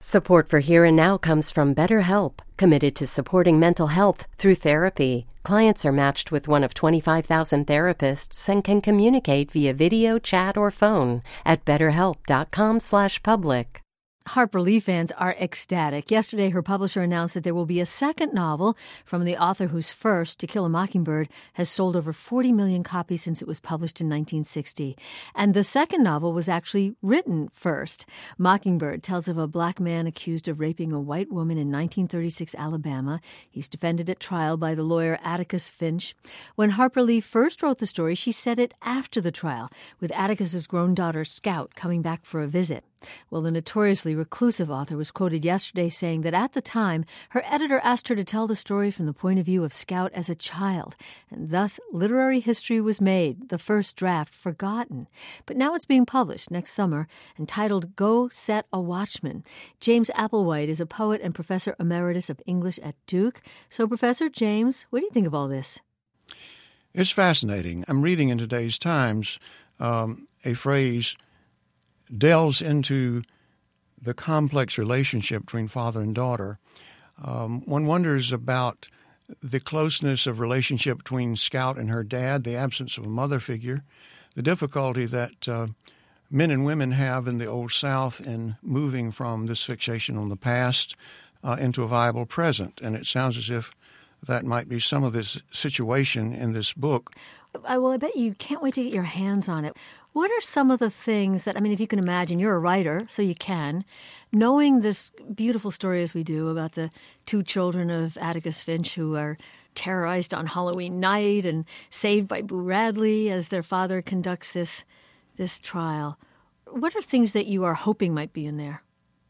Support for Here and Now comes from BetterHelp, committed to supporting mental health through therapy. Clients are matched with one of 25,000 therapists and can communicate via video, chat, or phone at betterhelp.com/public. Harper Lee fans are ecstatic. Yesterday, her publisher announced that there will be a second novel from the author whose first, To Kill a Mockingbird, has sold over 40 million copies since it was published in 1960. And the second novel was actually written first. Mockingbird tells of a black man accused of raping a white woman in 1936 Alabama. He's defended at trial by the lawyer Atticus Finch. When Harper Lee first wrote the story, she said it after the trial, with Atticus's grown daughter, Scout, coming back for a visit. Well, the notoriously reclusive author was quoted yesterday saying that at the time, her editor asked her to tell the story from the point of view of Scout as a child, and thus literary history was made, the first draft forgotten. But now it's being published next summer, entitled Go Set a Watchman. James Applewhite is a poet and professor emeritus of English at Duke. So, Professor James, what do you think of all this? It's fascinating. I'm reading in today's Times a phrase delves into the complex relationship between father and daughter. One wonders about the closeness of relationship between Scout and her dad, the absence of a mother figure, the difficulty that men and women have in the Old South in moving from this fixation on the past into a viable present. And it sounds as if that might be some of this situation in this book. Well, I bet you can't wait to get your hands on it. What are some of the things that, if you can imagine, you're a writer, so you can, knowing this beautiful story as we do about the two children of Atticus Finch who are terrorized on Halloween night and saved by Boo Radley as their father conducts this trial. What are things that you are hoping might be in there?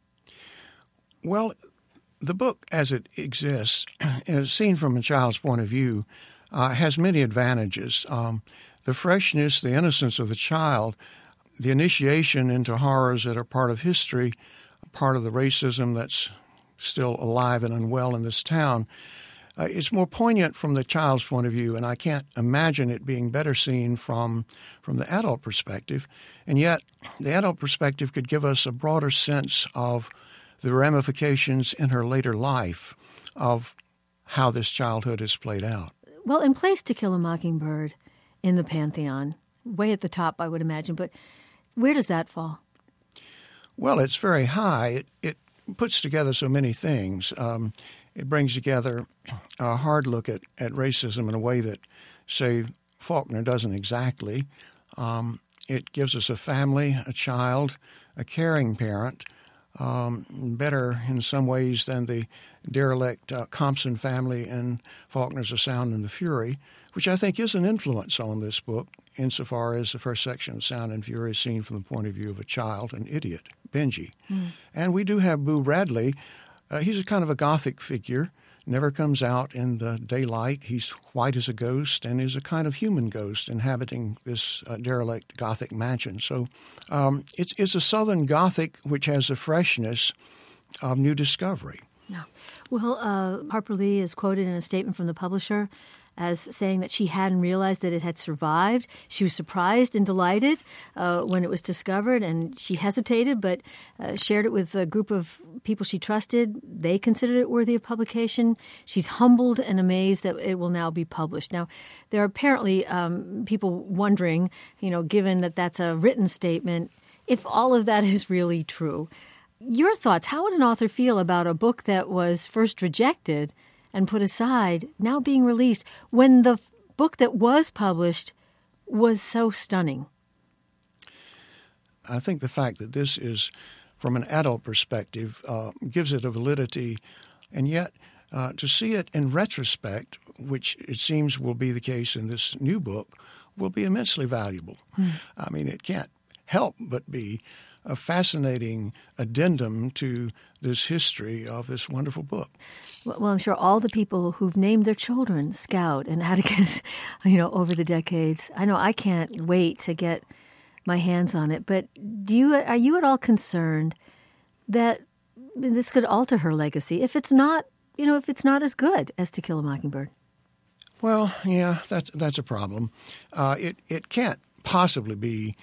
Well, the book as it exists, as seen from a child's point of view, has many advantages. The freshness, the innocence of the child, the initiation into horrors that are part of history, part of the racism that's still alive and unwell in this town. It's more poignant from the child's point of view, and I can't imagine it being better seen from the adult perspective. And yet, the adult perspective could give us a broader sense of the ramifications in her later life of how this childhood is played out. Well, in place To Kill a Mockingbird in the Pantheon, way at the top, I would imagine, but where does that fall? Well, it's very high. It puts together so many things. It brings together a hard look at racism in a way that, say, Faulkner doesn't exactly. It gives us a family, a child, a caring parent, better in some ways than the derelict Compson family in Faulkner's A Sound and the Fury, which I think is an influence on this book insofar as the first section of Sound and Fury is seen from the point of view of a child, an idiot, Benji. And we do have Boo Radley. He's a kind of a Gothic figure, never comes out in the daylight. He's white as a ghost and is a kind of human ghost inhabiting this derelict Gothic mansion. So it's a Southern Gothic which has a freshness of new discovery. Yeah. Well, Harper Lee is quoted in a statement from the publisher as saying that she hadn't realized that it had survived. She was surprised and delighted when it was discovered, and she hesitated but shared it with a group of people she trusted. They considered it worthy of publication. She's humbled and amazed that it will now be published. Now, there are apparently people wondering, given that that's a written statement, if all of that is really true. Your thoughts, how would an author feel about a book that was first rejected and put aside, now being released, when the book that was published was so stunning? I think the fact that this is, from an adult perspective, gives it a validity, and yet to see it in retrospect, which it seems will be the case in this new book, will be immensely valuable. It can't help but be a fascinating addendum to this history of this wonderful book. Well, I'm sure all the people who've named their children Scout and Atticus, over the decades, I know I can't wait to get my hands on it. But are you at all concerned that this could alter her legacy if it's not as good as To Kill a Mockingbird? Well, yeah, that's a problem. It can't possibly be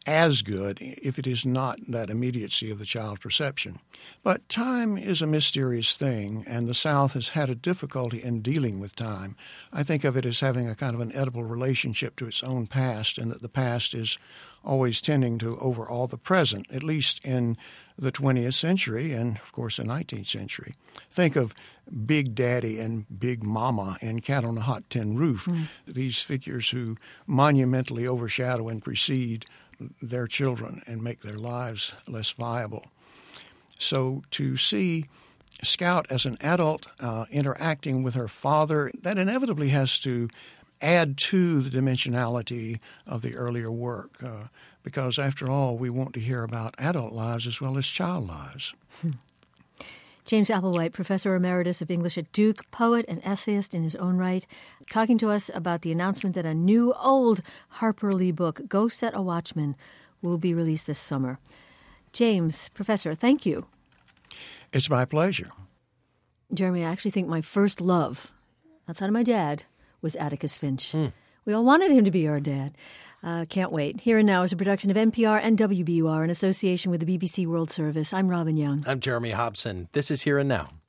as good if it is not that immediacy of the child perception. But time is a mysterious thing, and the South has had a difficulty in dealing with time. I think of it as having a kind of an edible relationship to its own past, and that the past is always tending to overawe the present, at least in the 20th century and, of course, the 19th century. Think of Big Daddy and Big Mama in Cat on a Hot Tin Roof, these figures who monumentally overshadow and precede their children and make their lives less viable. So to see Scout as an adult interacting with her father, that inevitably has to add to the dimensionality of the earlier work, because after all, we want to hear about adult lives as well as child lives. James Applewhite, Professor Emeritus of English at Duke, poet and essayist in his own right, talking to us about the announcement that a new old Harper Lee book, Go Set a Watchman, will be released this summer. James, Professor, thank you. It's my pleasure. Jeremy, I actually think my first love, outside of my dad, was Atticus Finch. We all wanted him to be our dad. Can't wait. Here and Now is a production of NPR and WBUR in association with the BBC World Service. I'm Robin Young. I'm Jeremy Hobson. This is Here and Now.